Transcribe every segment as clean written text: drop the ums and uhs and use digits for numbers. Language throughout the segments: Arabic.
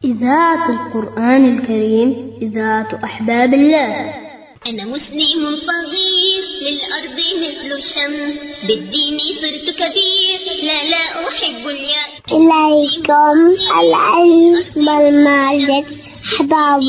إذاعة القرآن الكريم، إذاعة أحباب الله. أنا مسلم صغير للأرض مثل الشمس، بالدين صرت كبير لا أحب اليأس. إليكم العلم والمعرفة أحباب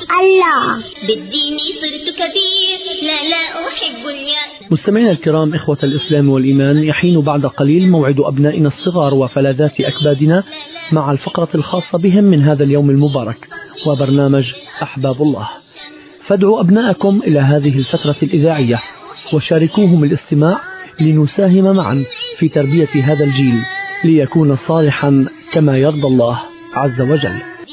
الله، بالدين صرت كبير لا أحب اليأس. مستمعينا الكرام، إخوة الإسلام والإيمان، يحين بعد قليل موعد أبنائنا الصغار وفلذات أكبادنا مع الفقرة الخاصة بهم من هذا اليوم المبارك وبرنامج أحباب الله. فادعوا أبناءكم إلى هذه الفترة الإذاعية وشاركوهم الاستماع لنساهم معا في تربية هذا الجيل ليكون صالحا كما يرضى الله عز وجل.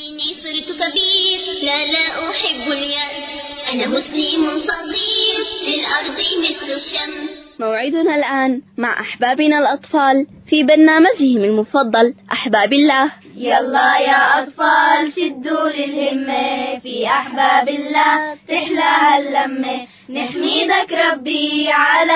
صرت كبير لا أحب اليأس. أنا مسلم صغير للأرض مثل الشمس. موعدنا الآن مع أحبابنا الأطفال في برنامجهم المفضل أحباب الله. يلا يا أطفال شدوا للهمة، في أحباب الله تحلى هاللمة، نحمدك ربي على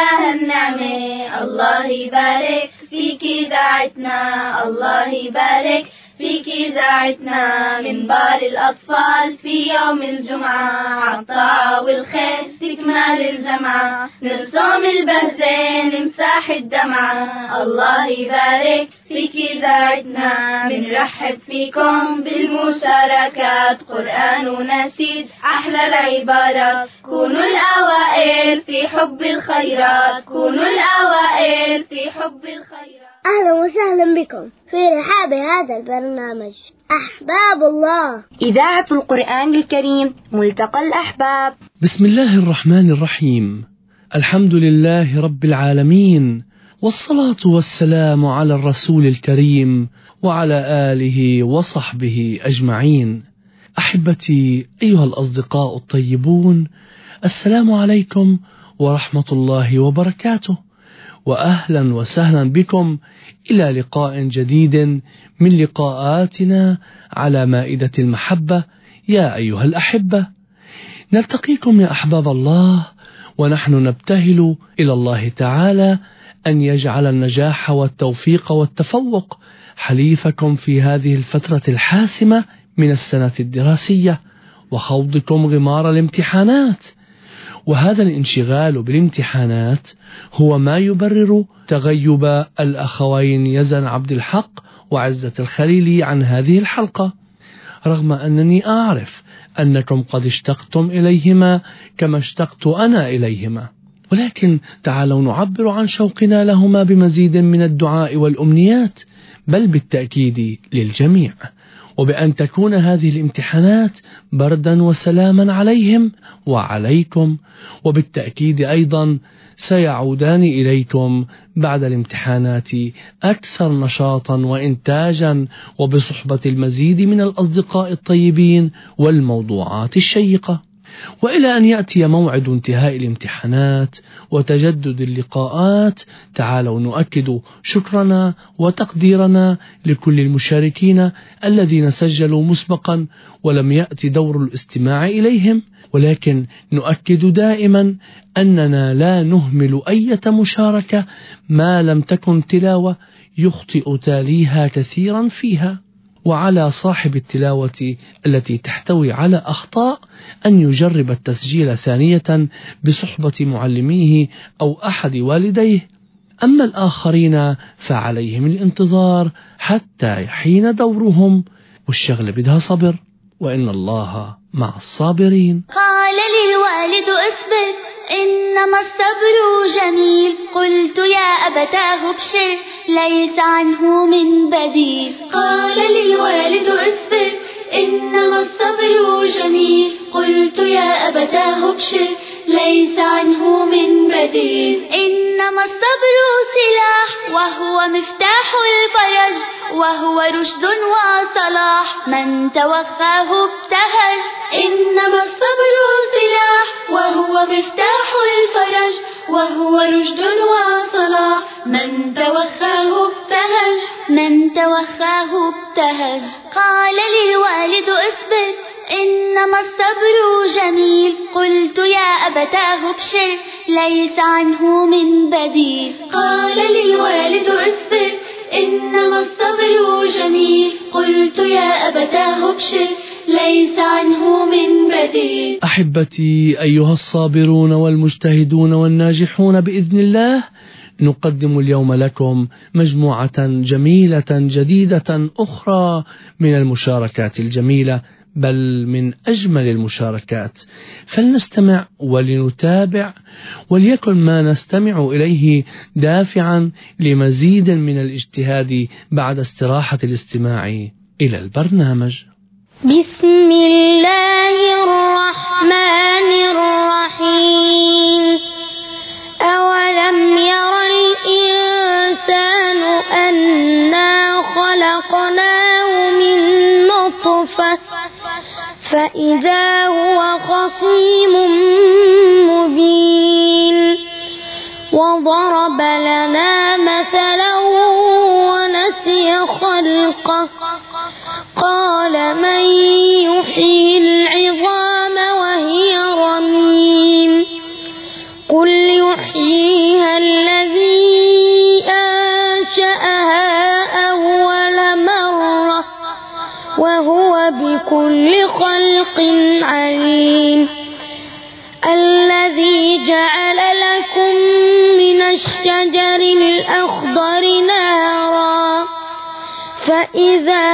هالنعمة. الله يبارك فيك إذاعتنا، الله يبارك فيك إذاعتنا. من بار الأطفال في يوم الجمعة، عالطاعة والخير تكمل الجمعة، نرسم البهجة نمسح الدمعة. الله يبارك فيك إذاعتنا، منرحب فيكم بالمشاركات، قرآن ونشيد أحلى العبارات. كونوا الأوائل في حب الخيرات، كونوا الأوائل في حب الخيرات. أهلا وسهلا بكم في رحاب هذا البرنامج أحباب الله، إذاعة القرآن الكريم، ملتقى الأحباب. بسم الله الرحمن الرحيم. الحمد لله رب العالمين، والصلاة والسلام على الرسول الكريم وعلى آله وصحبه أجمعين. أحبتي أيها الأصدقاء الطيبون، السلام عليكم ورحمة الله وبركاته، وأهلا وسهلا بكم إلى لقاء جديد من لقاءاتنا على مائدة المحبة. يا أيها الأحبة، نلتقيكم يا أحباب الله ونحن نبتهل إلى الله تعالى أن يجعل النجاح والتوفيق والتفوق حليفكم في هذه الفترة الحاسمة من السنة الدراسية وخوضكم غمار الامتحانات. وهذا الانشغال بالامتحانات هو ما يبرر تغيب الأخوين يزن عبد الحق وعزة الخليلي عن هذه الحلقة، رغم أنني أعرف أنكم قد اشتقتم إليهما كما اشتقت أنا إليهما، ولكن تعالوا نعبر عن شوقنا لهما بمزيد من الدعاء والأمنيات، بل بالتأكيد للجميع، وبأن تكون هذه الامتحانات بردا وسلاما عليهم وعليكم، وبالتأكيد أيضا سيعودان إليكم بعد الامتحانات أكثر نشاطا وإنتاجا وبصحبة المزيد من الأصدقاء الطيبين والموضوعات الشيقة. وإلى أن يأتي موعد انتهاء الامتحانات وتجدد اللقاءات، تعالوا نؤكد شكرنا وتقديرنا لكل المشاركين الذين سجلوا مسبقا ولم يأتي دور الاستماع إليهم، ولكن نؤكد دائما أننا لا نهمل أي مشاركة ما لم تكن تلاوة يخطئ تاليها كثيرا فيها. وعلى صاحب التلاوة التي تحتوي على أخطاء أن يجرب التسجيل ثانية بصحبة معلميه أو أحد والديه، أما الآخرين فعليهم الانتظار حتى يحين دورهم، والشغل بدها صبر، وإن الله مع الصابرين. قال للوالد اصبر إنما الصبر جميل، قلت يا أبتاه ابشر ليس عنه من بديل. قال للوالد اصبر إنما الصبر جميل، قلت يا أبتاه ابشر ليس عنه من بديل. إنما الصبر سلاح وهو مفتاح الفرج، وهو رشد وصلاح من توخاه ابتهج. إنما الصبر سلاح وهو مفتاح الفرج، وهو رشد وصلاح من توخاه ابتهج، من توخاه ابتهج. قال للوالد اصبر إنما الصبر جميل، قلت يا أبتاه ابشر ليس عنه من بديل. قال للوالد اصبر إنما الصبر جميل. قلت يا أبتاه ابشر ليس عنه من بديل. أحبتي أيها الصابرون والمجتهدون والناجحون بإذن الله، نقدم اليوم لكم مجموعة جميلة جديدة أخرى من المشاركات الجميلة، بل من أجمل المشاركات. فلنستمع ولنتابع، وليكن ما نستمع إليه دافعا لمزيد من الاجتهاد بعد استراحة الاستماع إلى البرنامج. بسم الله الرحمن الرحيم. أولم ير الإنسان أنا خلقناه من نطفة فإذا هو خصيم مبين. وضرب لنا مثلا ونسي خلقه قال من يحيي العظام وهي رميم. قل يحييها الذي أنشأها أول مرة وهو بكل خلق عليم. الذي جعل لكم من الشجر الأخضر نارا فإذا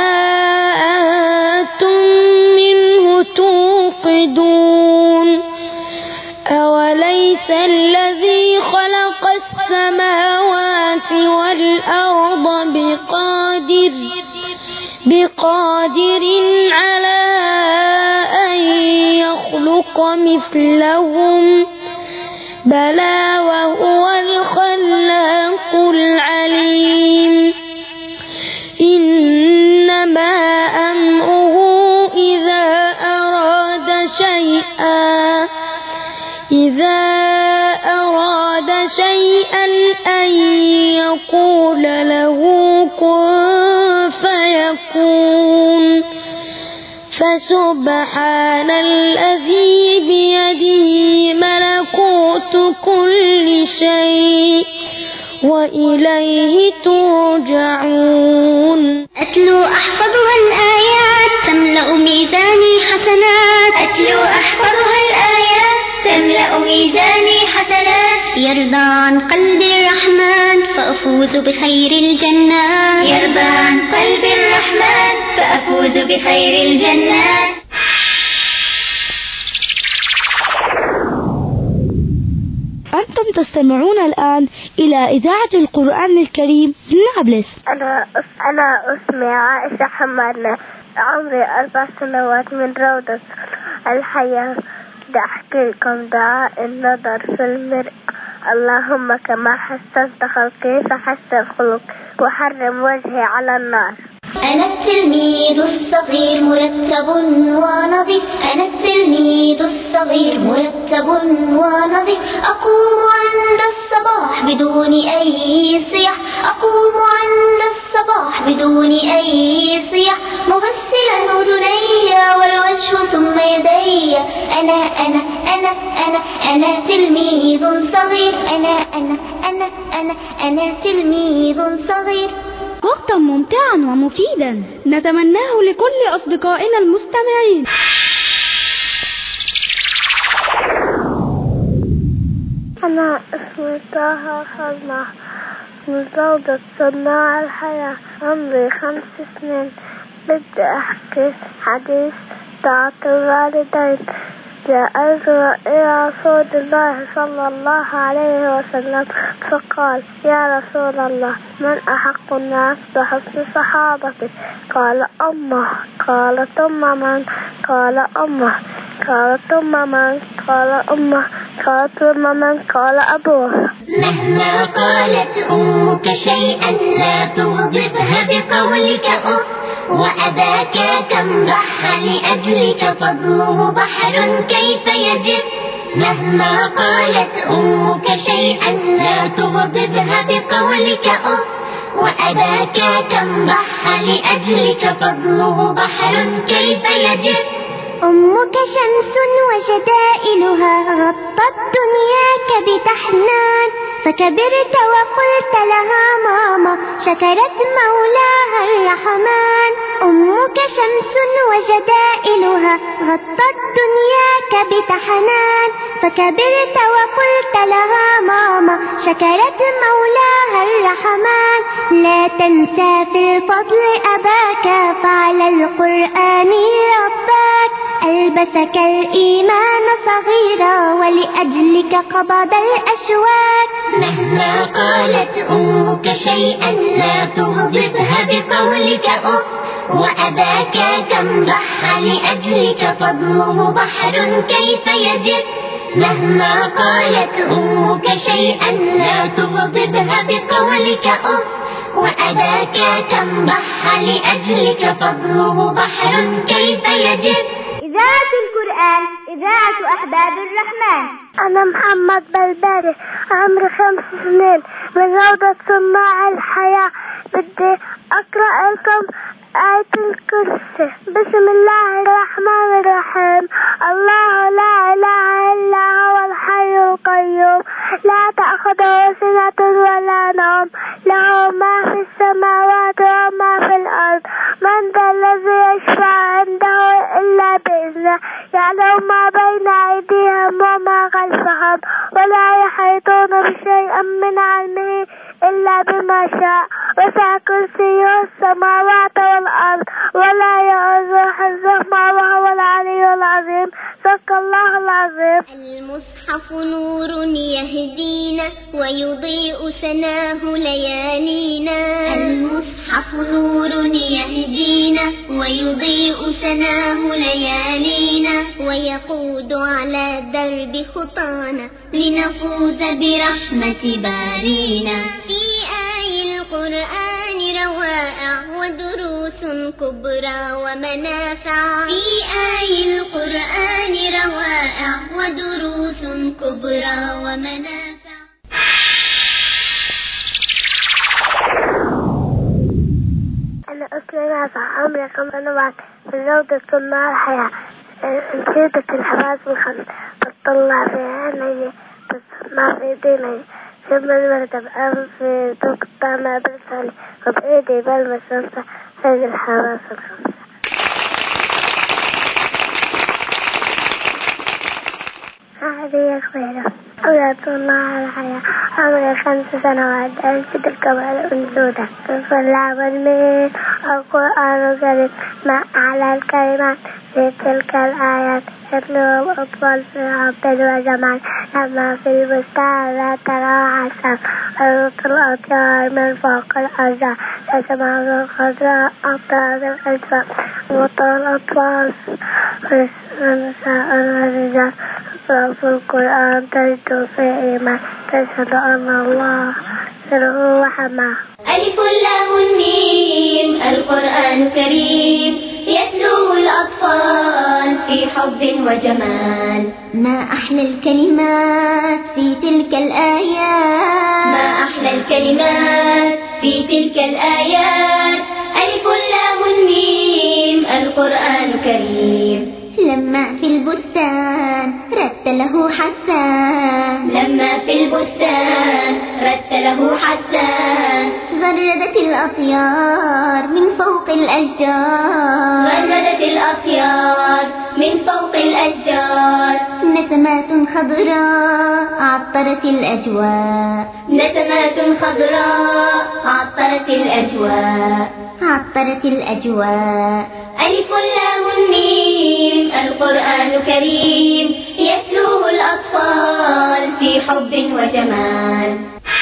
أنتم منه توقدون. أوليس الذي خلق السماوات والأرض بقادر على أن يخلق مثلهم؟ بلى وهو الخلاق العليم. إنما أمره إذا أراد شيئا أن يقول له كن فيكون. فسبحان الذي بيده ملكوت كل شيء وإليه ترجعون. أتلو أحفظها الآيات تملأ ميزاني حسنات. أتلو أحفظها الآيات تملأ ميزاني حسنات. يرضى عن قلب الرحمن فأفوز بخير الجنات. يرضى عن قلب الرحمن فأفوز بخير الجنات. أنتم تستمعون الآن إلى إذاعة القرآن الكريم من نابلس. أنا اسمي عائشة حمادنا، عمري 4 سنوات، من روضة الحياة. بدي أحكي لكم دعاء النظر في المرء. اللهم كما حسنت خلقي فحسن خلق وحرم وجهي على النار. أنا التلميذ الصغير مرتب ونظيف. أنا التلميذ الصغير مرتب ونظيف. أقوم عند الصباح بدون أي صياح. أقوم عند الصباح بدون أي صياح. مغسلا أذني والوجه ثم يدي. أنا تلميذ صغير. أنا تلميذ صغير. وقتا ممتعا ومفيدا نتمناه لكل أصدقائنا المستمعين. أنا اسمي طه حلمة، من روضة صناع الحياة، عمري 5 سنين. بدي أحكي حديث طاعة الوالدين. جاء رجل إلى رسول الله صلى الله عليه وسلم فقال: يا رسول الله، من أحق الناس بحسن صحابتي؟ قال: أمه. قال: ثم من؟ قال: أمه. قال: ثم من؟ قال: أمه. قال: ثم من؟ قال: أبوه. مهما قالت أمك شيئا لا تغضبها بقولك أف، وأباك كم ضحى لأجلك فضله بحر كيف يجف. مهما قالت أمك شيئا لا تغضبها بقولك أف، وأباك كم ضحى لأجلك فضله بحر كيف يجف. أمك شمس وشدائلها غطت دنياك بتحنان، فكبرت وقلت لها ماما شكرت مولاها الرحمن أمك شمس وجدائلها غطت دنياك بتحنان فكبرت وقلت لها ماما شكرت مولاها الرحمن لا تنسى في الفضل أباك فعلى القرآن رباك ألبسك الإيمان صغيرا ولأجلك قبض الأشواك مهما قالت أمك شيئا لا تغضبها بقولك أف وأباك كم ضحى لأجلك فضله بحر كيف يجف مهما قالت أمك شيئا لا تغضبها بقولك أف وأباك كم ضحى لأجلك فضله بحر كيف يجف. إذاعة القرآن إذاعة أحباب الرحمن. أنا محمد بلباري عمري 5 سنين من روضة صناع الحياة. بدي أقرأ لكم آية الكرسي. بسم الله الرحمن الرحيم. الله لا إله إلا هو الحي القيوم لا تأخذه سنة ولا نوم له ما في السماوات وما في الأرض من ذا الذي يشفع عنده إلا بإذنه يعلم ما بين أيديهم وما خلفهم ولا يحيطون بشيء من علمه إلا بما شاء وسع كرسيه السماوات والأرض ولا يؤوده حفظهما وهو العلي العظيم. صدق الله العظيم. المصحف نور يهدينا ويضيء سناه ليالينا. المصحف نور يهدينا ويضيء سناه ليالينا ويقود على درب خطانا لنفوز برحمة بارينا. في آي القرآن روائع ودروس كبرى ومنافع. في آي القرآن روائع ودروس كبرى ومنافع. أنا أسلم عمري 5 سنوات في روضة صناع الحياة. نشيدة الحواس الخمس بتطلع في عيني بسمع في ديني ثم الوردة بأنف في دوق الطعمة بلساني وبإيدي بلمس شمسة هذه الحواس الخمسة. هذه خيرة أولاد صناع الحياة. عمري 5 سنوات. أنشد الكوارث أنشودة الفلاح والمين القرآن الكريم ما أعلى الكلمات في تلك الآيات يتلوه الأطفال في عبد وجمال لما في البستان لا ترى حسن ويغطي الأطيار من فوق الأشجار تسمع الخضراء أطراف الأجواء وطال الأطفال والنساء والرجال أطراف القرآن تجد في إيمان تشهد أن الله سره وحماه. ألف لام ميم القرآن كريم يتلوه الأطفال في حب وجمال. ما أحلى الكلمات في تلك الآيات. ما أحلى الكلمات في تلك الآيات. ألف لام ميم القرآن كريم. لما في البستان رتله حسان. لما في البستان رتله حسان. غردت الأطيار من فوق الأشجار. غردت الأطيار من فوق الأشجار. نسمات خضراء عطرت الأجواء. نسمات خضراء عطرت الأجواء. عطرت الأجواء. ألف لام ميم القرآن كريم يتلوه الأطفال في حب وجمال.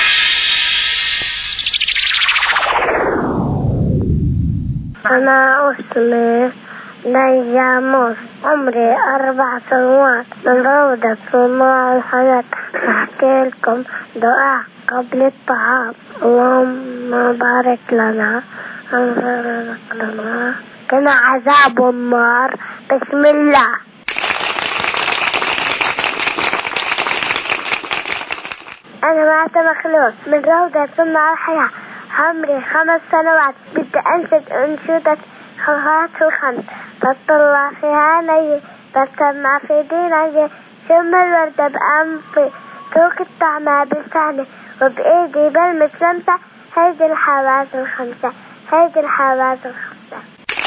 أنا اسمي نياموس عمري 4 سنوات من روضة صناع الحياة. أحكي لكم دعاء قبل الطعام. اللهم بارك لنا كنا عذاب النار. بسم الله. أنا معت مخلوق من روضة صناع الحياة. عمري 5 سنوات. بدي أنشد أنشودة خلقات الخمس بطلع في عيني بسمع في ديني شم الوردة بأنفي ذوق الطعمة بلساني وبإيدي بلمس لمسة. هيدي الحواس الخمسة، هيدي الحواس الخمسة.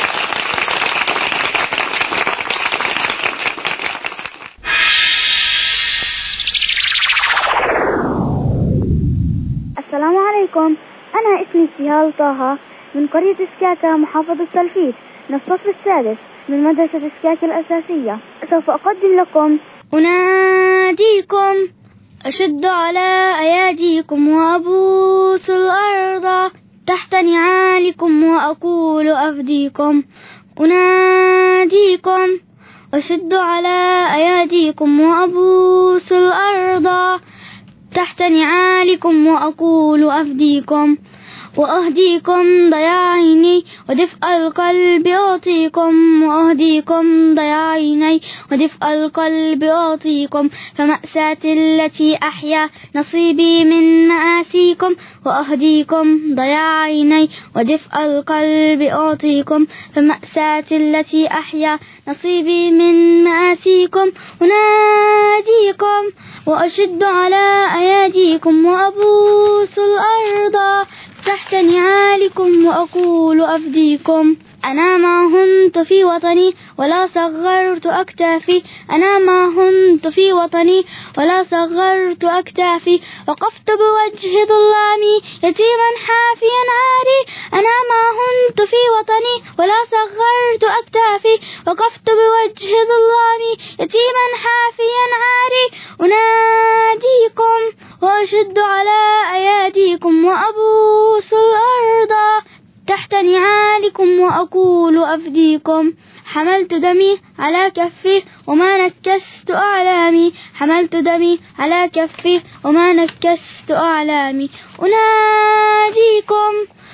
السلام عليكم، أنا اسمي سهال طه من قرية سكاكا محافظة سلفيت من الصف السادس من مدرسة سكاكا الأساسية. سوف أقدم لكم أناديكم أشد على أياديكم وأبوس الأرض تحت نعالكم وأقول أفديكم. أناديكم أشد على أياديكم وأبوس الأرض تحت نعالكم وأقول أفديكم. وأهديكم ضياع عيني ودفء القلب أعطيكم. وأهديكم ضياع عيني ودفء القلب أعطيكم. فمأساتي التي أحيا نصيبي من مآسيكم. وأهديكم ضياع عيني ودفء القلب أعطيكم. فمأساتي التي أحيا نصيبي من مآسيكم. أناديكم وأشد على أياديكم وأبوس الأرض تحت نعالكم وأقول أفديكم. أنا ما هنت في وطني ولا صغرت أكتافي. أنا ما هنت في وطني ولا صغرت أكتافي. وقفت بوجه ظلامي يتيما حافيا عاري. أنا ما هنت في وطني ولا صغرت أكتافي. وقفت بوجه ظلامي يتيما حافيا عاري. أناديكم وأشد على أياديكم وأبوس الأرض تحت نعالكم وأقول أفديكم. حملت دمي على كفي وما نكست أعلامي. حملت دمي على كفي وما نكست أعلامي. أناديكم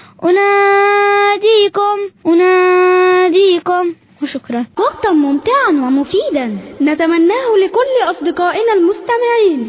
أناديكم أناديكم. وشكرا. وقتا ممتعا ومفيدا نتمناه لكل أصدقائنا المستمعين.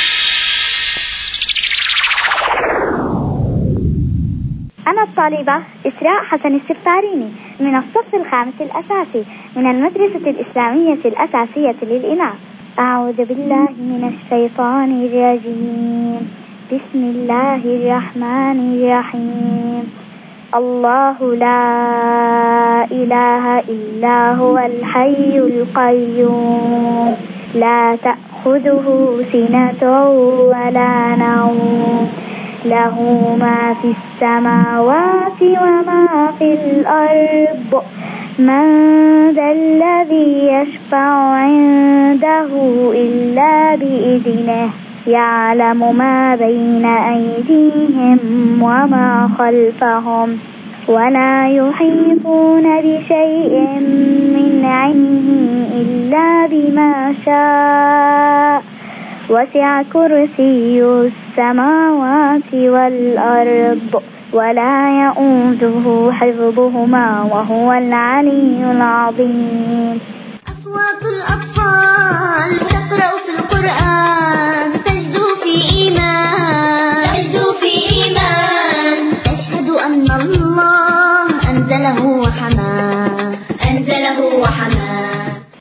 أنا الطالبة إسراء حسن السفتاريني من الصف الخامس الأساسي من المدرسة الإسلامية الأساسية للإناث. أعوذ بالله من الشيطان الرجيم. بسم الله الرحمن الرحيم. الله لا إله إلا هو الحي القيوم لا تأخذه سنة ولا نوم له ما في السماوات وما في الأرض. من ذا الذي يشفع عنده إلا بإذنه يعلم ما بين أيديهم وما خلفهم ولا يحيطون بشيء من علمه إلا بما شاء. وسع كرسيه السماوات والأرض ولا يؤوده حفظهما وهو العلي العظيم. أصوات الأطفال تقرأ في القرآن تجدو في إيمان تجدو في إيمان. تشهد أن الله أنزله وحماه أنزله وحماه.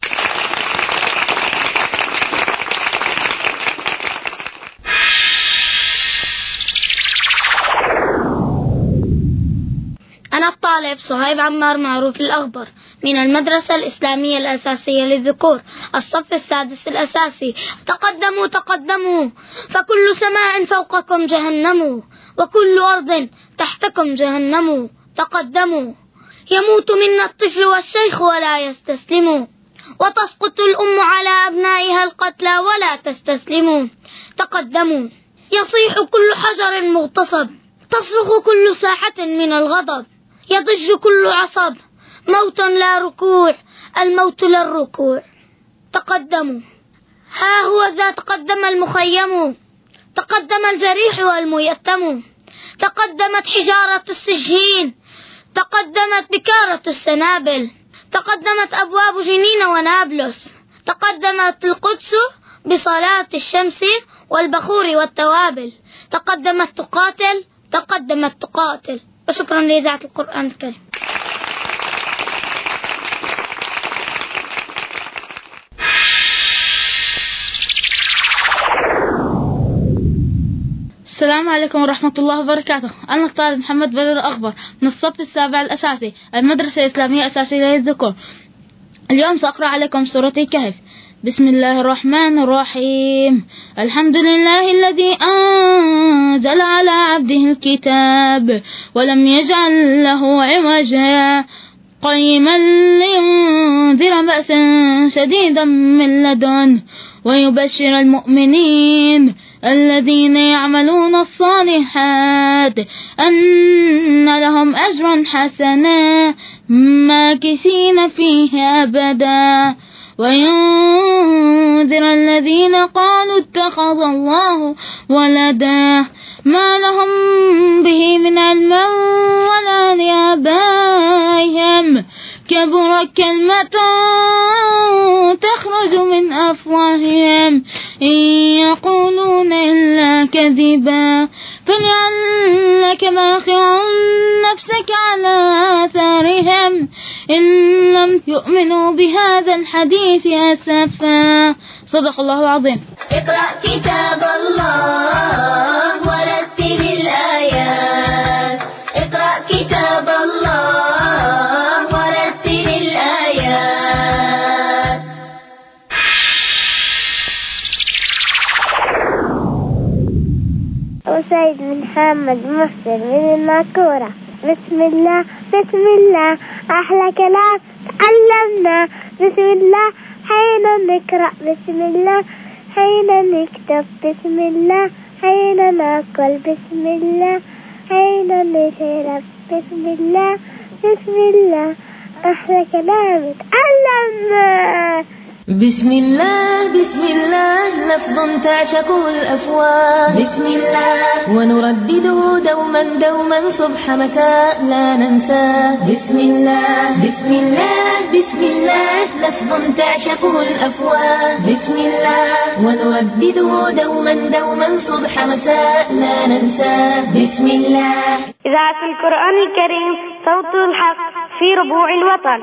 أنا الطالب صهيب عمار معروف الأخضر من المدرسة الإسلامية الأساسية للذكور الصف السادس الأساسي. تقدموا تقدموا فكل سماء فوقكم جهنم وكل أرض تحتكم جهنم. تقدموا يموت منا الطفل والشيخ ولا يستسلموا. وتسقط الأم على أبنائها القتلى ولا تستسلموا. تقدموا يصيح كل حجر مغتصب تصرخ كل ساحة من الغضب. يضج كل عصب موت لا ركوع الموت لا الركوع. تقدموا ها هو ذا تقدم المخيم. تقدم الجريح والميتم. تقدمت حجارة السجين. تقدمت بكارة السنابل. تقدمت أبواب جنين ونابلس. تقدمت القدس بصلاة الشمس والبخور والتوابل. تقدمت تقاتل تقدمت تقاتل. وشكرا لإذاعة القرآن الكريم. السلام السلام عليكم ورحمة الله وبركاته. أنا طالب محمد بدر أخبر من الصف السابع الأساسي المدرسة الإسلامية الأساسية للذكور. اليوم سأقرأ عليكم سورة الكهف. بسم الله الرحمن الرحيم. الحمد لله الذي أنزل على عبده الكتاب ولم يجعل له عوجا قيما لينذر بأسا شديدا من لدنه ويبشر المؤمنين الذين يعملون الصالحات أن لهم أجرا حسنا ماكثين فيه أبدا وينذر الذين قالوا اتخذ الله ولدا ما لهم به من علم ولا لآبائهم كبر كلمة تخرج من أفواههم إن يقولون إلا كذبا فلعلك باخع نفسك على آثارهم إن لم يؤمنوا بهذا الحديث أسفا. صدق الله العظيم. اقرأ كتاب الله ورتل الآيات. اقرأ كتاب الله ورتل الآيات. وسيد محمد محسن من الماكورة. بسم الله بسم الله أحلى كلام تعلمنا. بسم الله حين نقرأ. بسم الله حين نكتب. بسم الله حين نأكل. بسم الله حين نشرب. بسم الله بسم الله أحلى كلام تعلمنا. بسم الله بسم الله لفظ تعشقه الأفواه. بسم الله ونردده دوما دوما صبح مساء لا ننساه. بسم الله بسم الله بسم الله لفظ تعشقه الأفواه. بسم الله ونردده دوما دوما صبح مساء لا ننساه. بسم الله. إذاعة القرآن الكريم صوت الحق في ربوع الوطن.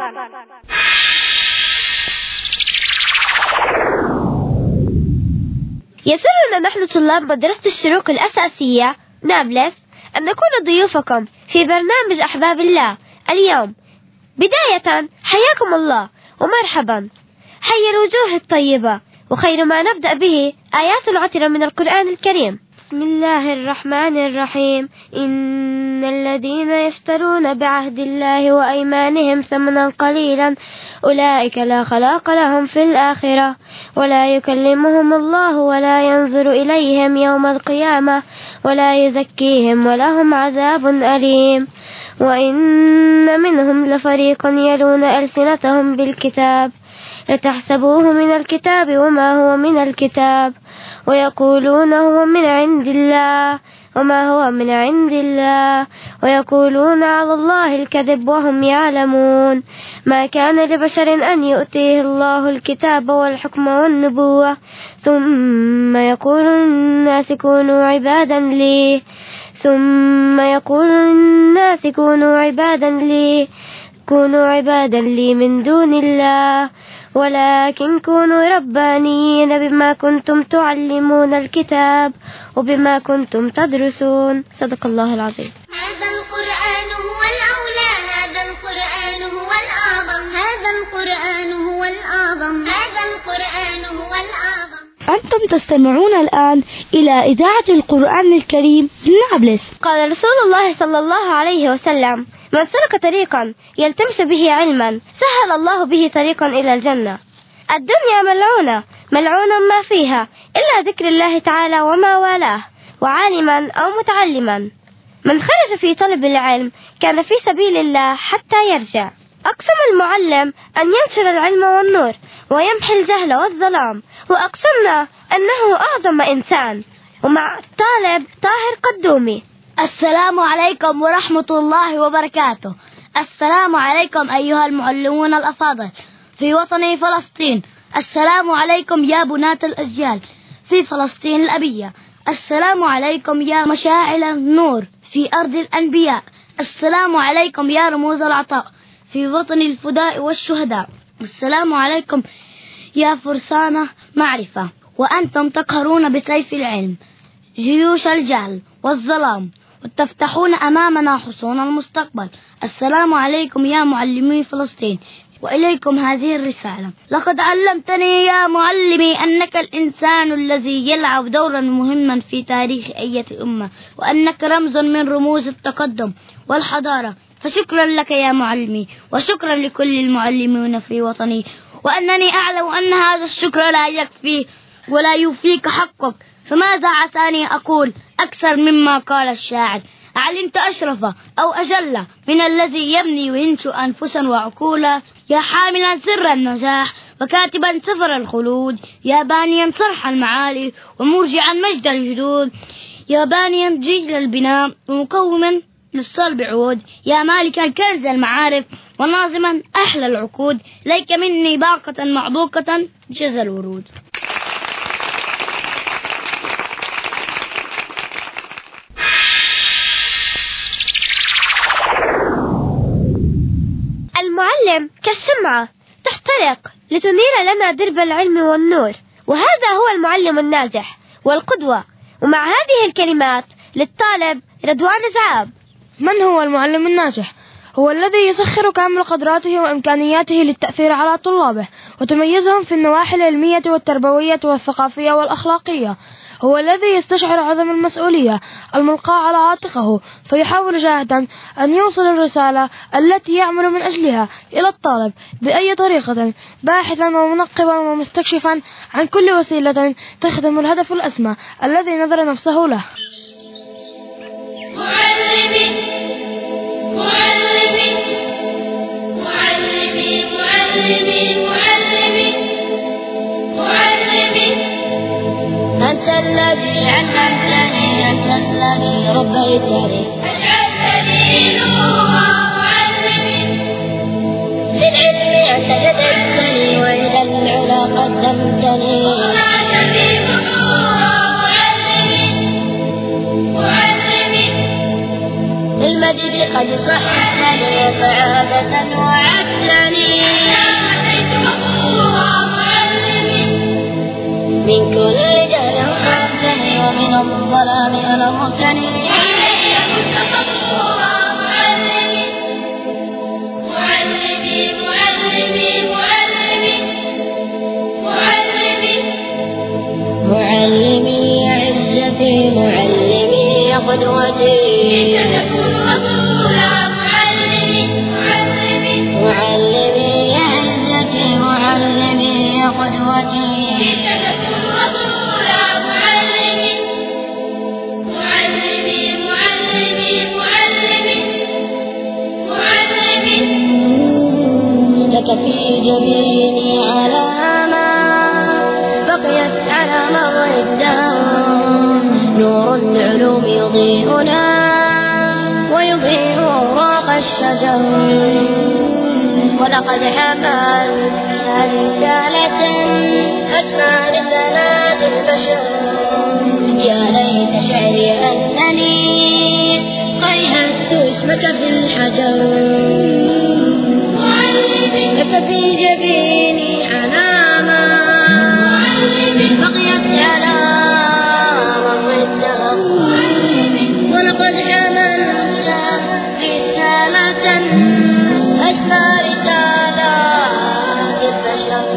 يسرنا نحن طلاب مدرسة الشروق الأساسية نابلس أن نكون ضيوفكم في برنامج أحباب الله اليوم. بداية حياكم الله ومرحبا. حي الوجوه الطيبة، وخير ما نبدأ به آيات عطرة من القرآن الكريم. بسم الله الرحمن الرحيم. إن الذين يشترون بعهد الله وأيمانهم ثمنا قليلا أولئك لا خلاق لهم في الآخرة ولا يكلمهم الله ولا ينظر إليهم يوم القيامة ولا يزكيهم ولهم عذاب أليم. وإن منهم لفريق يلون ألسنتهم بالكتاب لتحسبوه من الكتاب وما هو من الكتاب ويقولون هو من عند الله وما هو من عند الله ويقولون على الله الكذب وهم يعلمون. ما كان لبشر أن يؤتيه الله الكتاب والحكم والنبوة ثم يقول الناس كونوا عبادا لي كونوا عبادا لي من دون الله ولكن كونوا ربانيين بما كنتم تعلمون الكتاب وبما كنتم تدرسون. صدق الله العظيم. هذا القرآن هو الأولى. هذا القرآن هو الأعظم. هذا القرآن هو الأعظم. هذا القرآن هو الأعظم. أنتم تستمعون الآن إلى إذاعة القرآن الكريم من نابلس. قال رسول الله صلى الله عليه وسلم: من سلك طريقا يلتمس به علما سهل الله به طريقا إلى الجنة. الدنيا ملعونة ما فيها إلا ذكر الله تعالى وما والاه وعالما أو متعلما. من خرج في طلب العلم كان في سبيل الله حتى يرجع. أقسم المعلم أن ينشر العلم والنور ويمحي الجهل والظلام، وأقسمنا أنه أعظم إنسان. ومع الطالب طاهر قدومي. السلام عليكم ورحمة الله وبركاته. السلام عليكم أيها المعلمون الأفاضل في وطن فلسطين. السلام عليكم يا بنات الأجيال في فلسطين الأبية. السلام عليكم يا مشاعل النور في أرض الأنبياء. السلام عليكم يا رموز العطاء في وطن الفداء والشهداء. السلام عليكم يا فرسان معرفة وأنتم تقهرون بسيف العلم جيوش الجهل والظلام، وتفتحون أمامنا حصون المستقبل. السلام عليكم يا معلمي فلسطين، وإليكم هذه الرسالة. لقد علمتني يا معلمي أنك الإنسان الذي يلعب دورا مهما في تاريخ أي أمة، وأنك رمز من رموز التقدم والحضارة، فشكرا لك يا معلمي، وشكرا لكل المعلمين في وطني، وأنني أعلم أن هذا الشكر لا يكفي ولا يوفيك حقك، فماذا عساني أقول أكثر مما قال الشاعر: علمت أشرف أو أجل من الذي يبني وينشئ أنفسا وعقولا، يا حاملا سر النجاح وكاتبا سفر الخلود، يا بانيا صرح المعالي ومرجعا مجد الجدود، يا بانيا جيل البناء ومقوما للصلب عود، يا مالكا كنز المعارف وناظما أحلى العقود، ليك مني باقة معبوقة جز الورود. المعلم كالشمعة تحترق لتنير لنا درب العلم والنور، وهذا هو المعلم الناجح والقدوة. ومع هذه الكلمات للطالب رضوان زعاب. من هو المعلم الناجح؟ هو الذي يسخر كامل قدراته وإمكانياته للتأثير على طلابه وتميزهم في النواحي العلمية والتربوية والثقافية والأخلاقية. هو الذي يستشعر عظم المسؤولية الملقاة على عاتقه، فيحاول جاهدا أن يوصل الرسالة التي يعمل من أجلها إلى الطالب بأي طريقة، باحثا ومنقبا ومستكشفا عن كل وسيلة تخدم الهدف الأسمى الذي نذر نفسه له. معلمي معلمي معلمي معلمي معلمي معلمي، أنت الذي علمتني، أنت الذي ربيتني، أجعلتني نورا. معلمي للعلم أنت شددتني، وإلى العلا قدمتني، وطلعت في بحورا. معلمي معلمي للمجد قد صحتني، وسعادة وعدتني، أتيت فخورا. معلمي من كل جهل صدتني، ومن الظلام أنرتني، علي كنت صبورا. معلمي معلمي معلمي معلمي معلمي معلمي عزتي، معلمي قدوتي، تكون رسولا. معلمي معلمي معلمي عزتي، معلمي قدوتي، تكون رسولا. معلمي معلمي معلمي معلمي معلمي لك في جبيني علامة بقيت على مر الدهر، نور العلوم يضيئنا ويضيء أوراق الشجر، ولقد حملت رسالة أسمى رسالات البشر، يا ليت شعري أنني قيدت اسمك في الحجر. لك في جبيني علامة بقيت على مر الدهر، ولقد حملت رسالة أسمى رسالات البشر.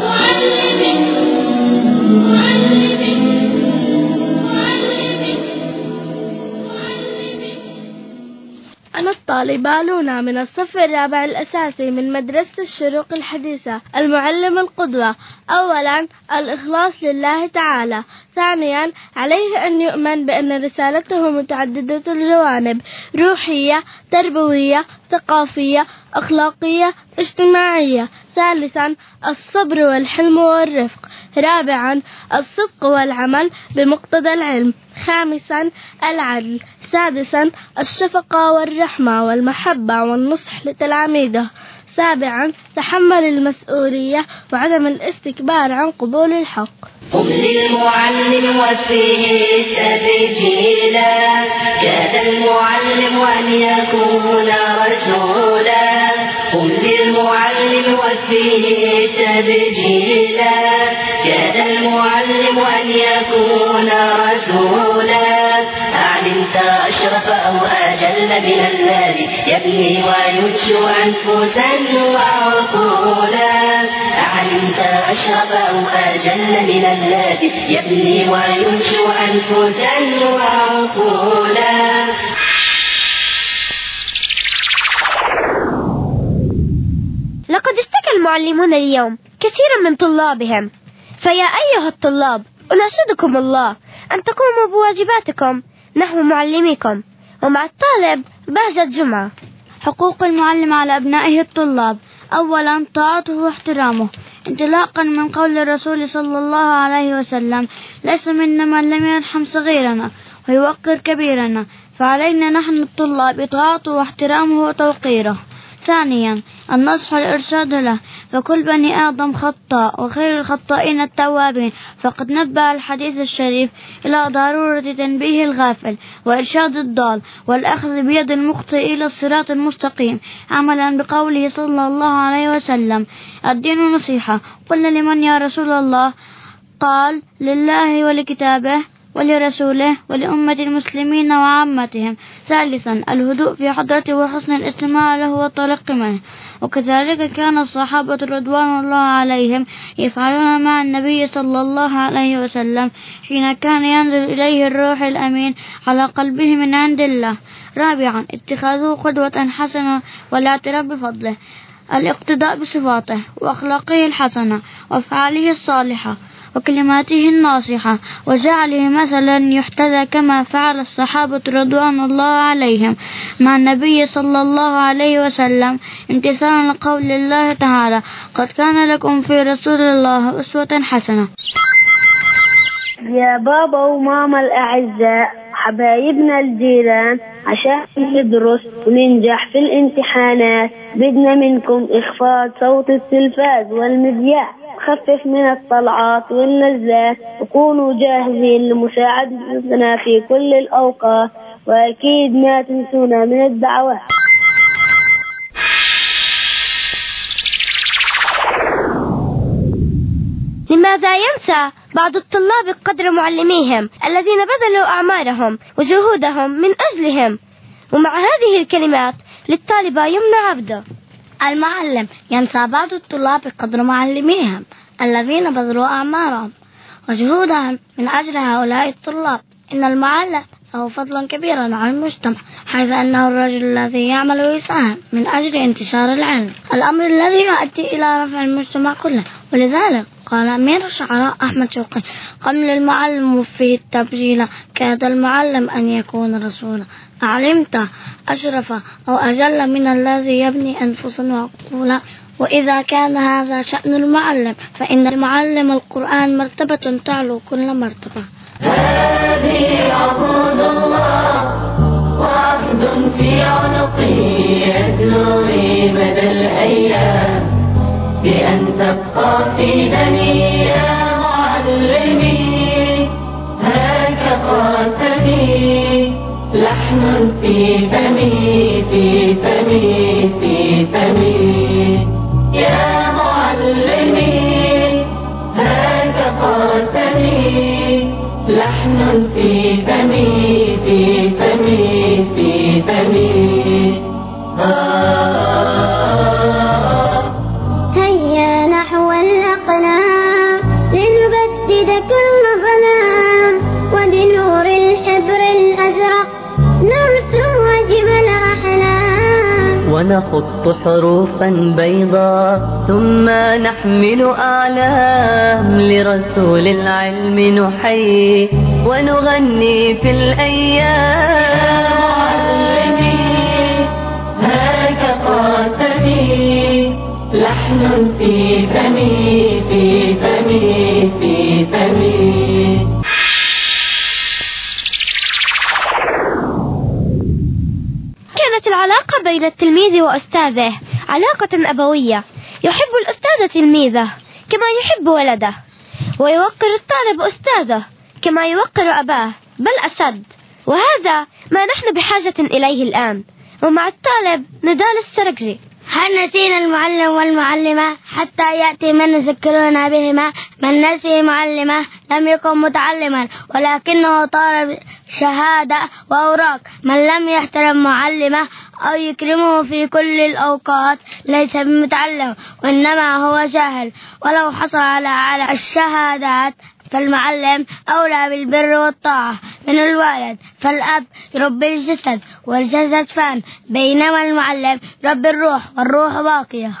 أنا الطالبة لونا من الصف الرابع الأساسي من مدرسة الشروق الحديثة. المعلم القدوة: أولا الإخلاص لله تعالى، ثانيا عليه أن يؤمن بأن رسالته متعددة الجوانب، روحية، تربوية، ثقافية، أخلاقية، اجتماعية، ثالثا الصبر والحلم والرفق، رابعا الصدق والعمل بمقتضى العلم، خامسا العدل، سادسا الشفقة والرحمة والمحبة والنصح لتلاميذه، سابعا تحمل المسؤولية وعدم الاستكبار عن قبول الحق. قم للمعلم وفيه تبجيلا، كاد المعلم أن يكون رسولا. قم للمعلم وفيه تبجيلا، كاد المعلم أن يكون رسولا. أعلمت أشرف أو أجل من الذي يبني وينشئ أنفسا وعقولا. أعلمت أشرف أو أجل من الذي يبني وينشئ أنفسا وعقولا. لقد اشتكى المعلمون اليوم كثيرا من طلابهم، فيا أيها الطلاب أناشدكم الله أن تقوموا بواجباتكم نحو معلمكم. ومع الطالب بهجة جمعة. حقوق المعلم على أبنائه الطلاب: أولا طاعته واحترامه، انطلاقا من قول الرسول صلى الله عليه وسلم: ليس منا من لم يرحم صغيرنا ويوقر كبيرنا، فعلينا نحن الطلاب إطاعته واحترامه وتوقيره. ثانيا النصح والإرشاد له، فكل بني آدم خطاء وخير الخطائين التوابين، فقد نبه الحديث الشريف إلى ضرورة تنبيه الغافل وإرشاد الضال والأخذ بيد المخطئ إلى الصراط المستقيم، عملا بقوله صلى الله عليه وسلم: الدين نصيحة. قلنا: لمن يا رسول الله؟ قال: لله ولكتابه ولرسوله ولأمة المسلمين وعامتهم. ثالثا الهدوء في حضرته وحسن الاستماع له والتلقي منه. وكذلك كان الصحابة رضوان الله عليهم يفعلون مع النبي صلى الله عليه وسلم حين كان ينزل إليه الروح الأمين على قلبه من عند الله. رابعا اتخاذه قدوة حسنة والاعتراف بفضله، الاقتداء بصفاته وأخلاقه الحسنة وأفعاله الصالحة وكلماته الناصحة، وجعله مثلا يحتذى كما فعل الصحابة رضوان الله عليهم مع النبي صلى الله عليه وسلم، امتثالا لقول الله تعالى: قد كان لكم في رسول الله أسوة حسنة. يا بابا وماما الأعزاء، حبايبنا الجيران، عشان ندرس وننجح في الامتحانات بدنا منكم إخفاض صوت التلفاز والمذياع، خفف من الطلعات والنزلات، وكونوا جاهزين لمساعدتنا في كل الأوقات، وأكيد ما تنسونا من الدعوات. لماذا ينسى بعض الطلاب قدر معلميهم الذين بذلوا أعمارهم وجهودهم من أجلهم؟ ومع هذه الكلمات للطالبة يمنى عبده: المعلم ينسى بعض الطلاب قدر معلميهم الذين بذلوا أعمارهم وجهودهم من أجل هؤلاء الطلاب. إن المعلم له فضل كبير على المجتمع، حيث أنه الرجل الذي يعمل ويساهم من أجل انتشار العلم، الأمر الذي يؤدي إلى رفع المجتمع كله. ولذلك قال أمير الشعراء أحمد شوقي: قبل المعلم في التبجيل كاد المعلم أن يكون رسولا. أعلمت أشرف أو أجل من الذي يبني أنفسا وعقولا. وإذا كان هذا شأن المعلم، فإن المعلم القرآن مرتبة تعلو كل مرتبة. هذه عبود الله وعبد في عنقي يتلوي مدى الأيام، بأن تبقى في دمي يا معلمي، هاك خاتمي، لحن في فمي في فمي في فمي، يا معلمي، هاك خاتمي، لحن في فمي في فمي في فمي. هيا نحو الأقلام لنبدد كل ظلام، وبنور الحبر الأزرق نرسم وجب الأحلام، ونخط حروفا بيضاء ثم نحمل أعلام، لرسول العلم نحيي ونغني في الأيام. معلمي هاك قاسمي، لحن في فمي في فمي في فمي. كانت العلاقة بين التلميذ وأستاذه علاقة أبوية، يحب الأستاذ تلميذه كما يحب ولده، ويوقر الطالب أستاذه كما يوقر أباه، بل أشد. وهذا ما نحن بحاجة إليه الآن. ومع الطالب نضال السرقجي: هل نسينا المعلم والمعلمة حتى يأتي من يذكرنا بهما؟ من نسي معلمه لم يكن متعلما ولكنه طالب شهادة وأوراق. من لم يحترم معلمه أو يكرمه في كل الأوقات ليس بمتعلم، وإنما هو جاهل. ولو حصل على الشهادات فالمعلم أولى بالبر والطاعة من الوالد، فالأب يربي الجسد والجسد فان، بينما المعلم يربي الروح والروح باقية.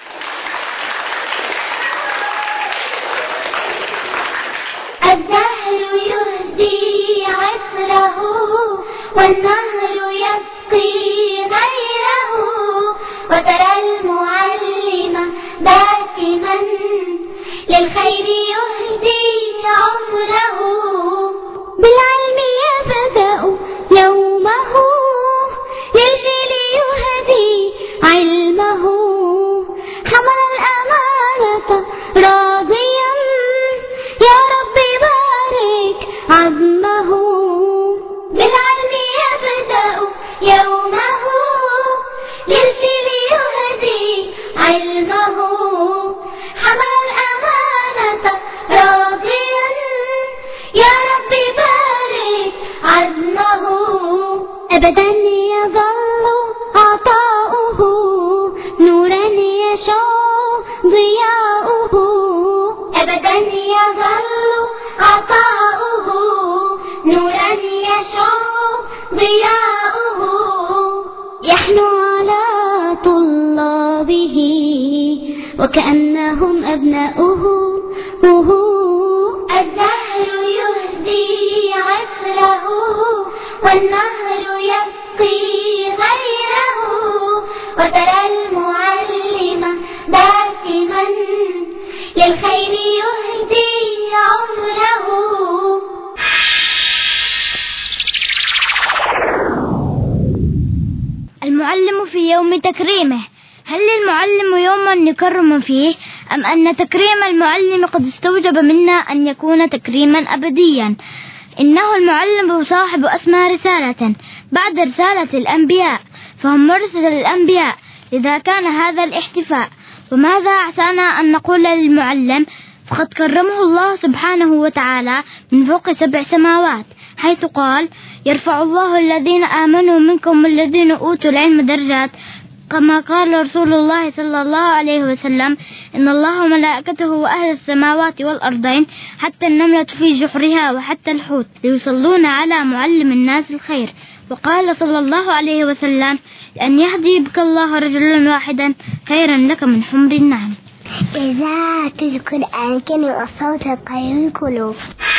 الدهر يهدي عطره والنهر يبقي غيره، وترى المعلم دائما للخير يهدي عمره. بالعلم يبدأ يومه للجيل يهدي علمه، حمل الأمانة راضيا يا رب بارك عزمه. بالعلم يبدأ يومه للجيل يهدي علمه، حمل الأمانة راضيا يا رب بارك عزمه. أبدا يظل عطاؤه نورا يشع ضياؤه، أبدا يظل عطاؤه نورا يشع ضياؤه. يحنو على طلابه وكأنهم أبناؤه. الدهر يهدي عطره والنهر يبقي غيره، وترى المعلم دائما للخير يهدي عمره. المعلم في يوم تكريمه. هل للمعلم يوم يكرم فيه، أم أن تكريم المعلم قد استوجب منا أن يكون تكريما أبديا؟ إنه المعلم صاحب أسمى رسالة بعد رسالة الأنبياء، فهم ورثة الأنبياء، إذا كان هذا الاحتفاء. وماذا أعسانا أن نقول للمعلم؟ فقد كرمه الله سبحانه وتعالى من فوق 7 سماوات، حيث قال: يرفع الله الذين آمنوا منكم والذين أوتوا العلم درجات، كما قال رسول الله صلى الله عليه وسلم: إن الله وملائكته وأهل السماوات والأرضين حتى النملة في جحرها وحتى الحوت يصلون على معلم الناس الخير. وقال صلى الله عليه وسلم: أن يهدي بك الله رجلا واحدا خيرا لك من حمر النعم. إذاعة القرآن كان الصوت قيم القلوب.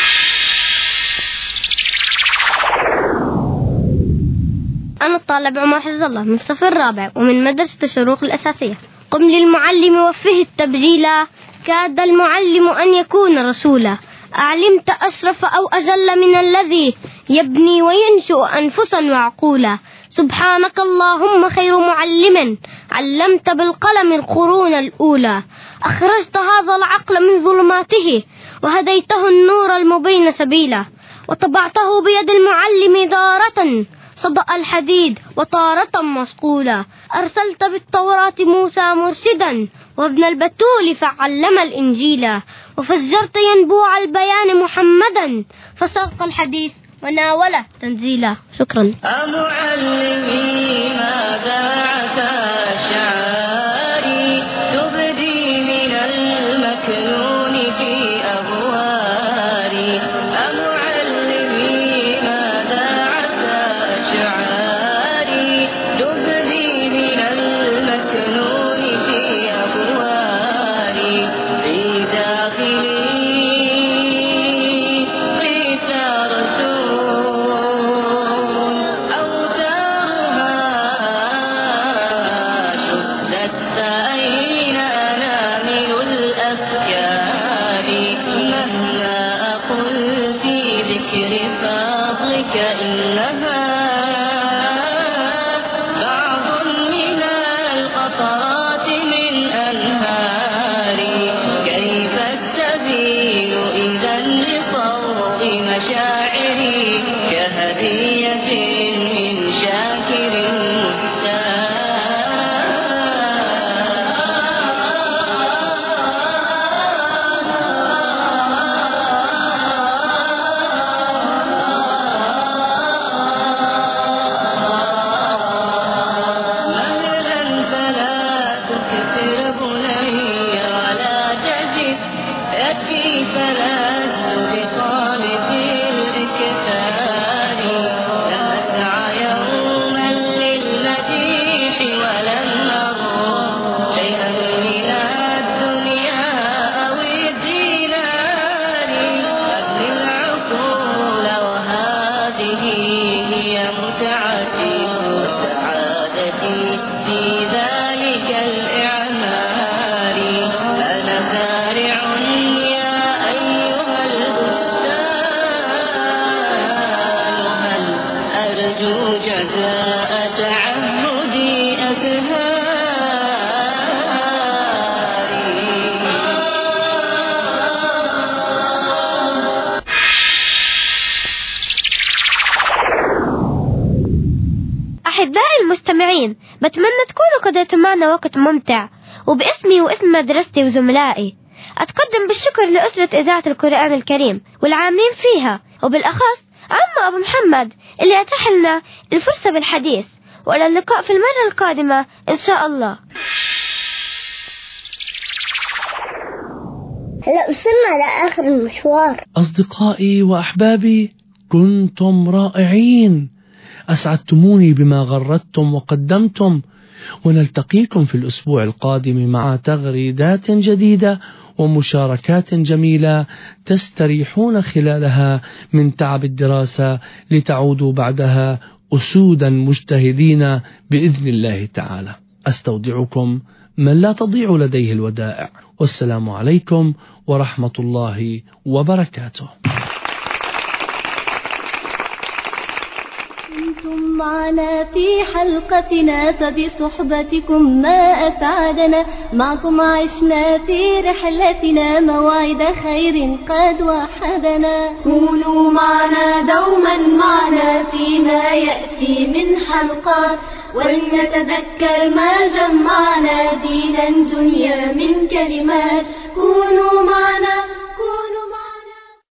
أنا الطالب عمر حفظ الله من الصف الرابع ومن مدرسة الشروق الأساسية. قم للمعلم وفه التبجيلا، كاد المعلم أن يكون رسولا. أعلمت أشرف أو أجل من الذي يبني وينشئ أنفسا وعقولا. سبحانك اللهم خير معلم، علمت بالقلم القرون الأولى. أخرجت هذا العقل من ظلماته وهديته النور المبين سبيلا. وطبعته بيد المعلم دارة صدأ الحديد وطارة مصقولا. أرسلت بالتوراة موسى مرشدا وابن البتول فعلم الإنجيلا. وفجرت ينبوع البيان محمدا فساق الحديث وناوله تنزيلا. شكرا. أمعلمي ماذا عسى شعاري تبدي من المكنون في أبواري. أمعلمي ماذا عسى شعاري تبدي من المكنون في أبواري. في داخلي يكفي فلست بطالب الإكثار لم أسعى يوما للمديح ولم أرى شيئا من الدنيا أو الدينار أبني العقول وهذه هي متعتي وسعادتي في ذلك الإعمار أنا زارع يا أيها البستان هل أرجو جزاء تعهدي أزهاري أحبائي المستمعين، بتمنى تكونوا قضيتوا معنا وقت ممتع، وباسمي واسم مدرستي وزملائي أتقدم بالشكر لأسرة إذاعة القرآن الكريم والعاملين فيها، وبالأخص عم أبو محمد اللي أتاح لنا الفرصة بالحديث. وإلى اللقاء في المرة القادمة إن شاء الله. هلا وصلنا لآخر المشوار. أصدقائي وأحبابي، كنتم رائعين، أسعدتموني بما غردتم وقدمتم، ونلتقيكم في الأسبوع القادم مع تغريدات جديدة ومشاركات جميلة تستريحون خلالها من تعب الدراسة، لتعودوا بعدها أسودا مجتهدين بإذن الله تعالى. أستودعكم من لا تضيع لديه الودائع، والسلام عليكم ورحمة الله وبركاته. كنتم معنا في حلقتنا فبصحبتكم ما أسعدنا، معكم عشنا في رحلتنا موعد خير قد وحدنا. كونوا معنا دوما معنا فيما يأتي من حلقات، ولنتذكر ما جمعنا دينا دنيا من كلمات. كونوا معنا